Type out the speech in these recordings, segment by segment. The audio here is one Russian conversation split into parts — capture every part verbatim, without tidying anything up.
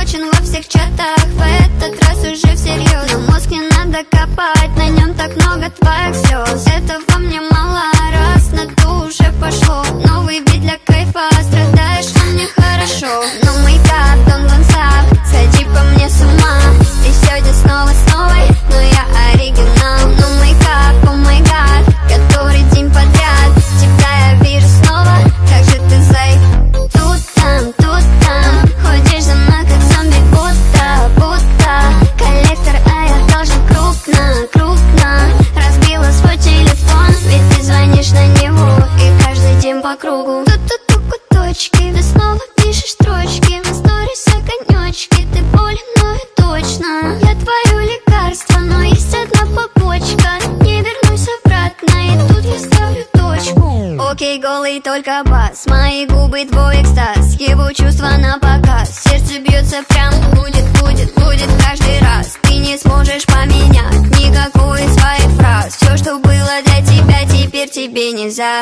заблочен во всех чатах. В этот раз уже всерьез. Но мозг не надо копать, на нем так много твоих слез. Этого мне мало, раз на ту уже пошло. Новый бит для кайфа, страдаешь, а мне хорошо. Но мейкап, don't don't stop, сходи по мне с ума. Ты сегодня снова с новой, но я оригинал. Но мейкап, о май гад, который день подряд тебя я вижу снова. Как же ты зай? Тут там, тут там, ходишь за мной как зомби, будто, будто коллектор, а я должен крупно, крупно. Разбила свой телефон, ведь ты звонишь на него и каждый день по кругу. Тут-тут-тут куточки, ты снова пишешь строчки на сторис огонечки. Ты болен, но и точно я твое лекарство, но есть одна побочка. Не вернусь обратно, и тут я ставлю точку. Окей, голый только бас, мои губы твой экстаз, его чувства на показ. Сердце бьется прям, будет, будет, будет каждый раз. Ты не сможешь поменять никакую из своих фраз. Все, что было для тебя, теперь тебе нельзя.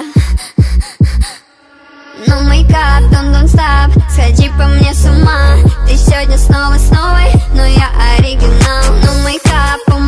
Но мейкап, don't don't stop, сходи по мне с ума. Ты сегодня снова с новой, но я оригинал. Но мейкап,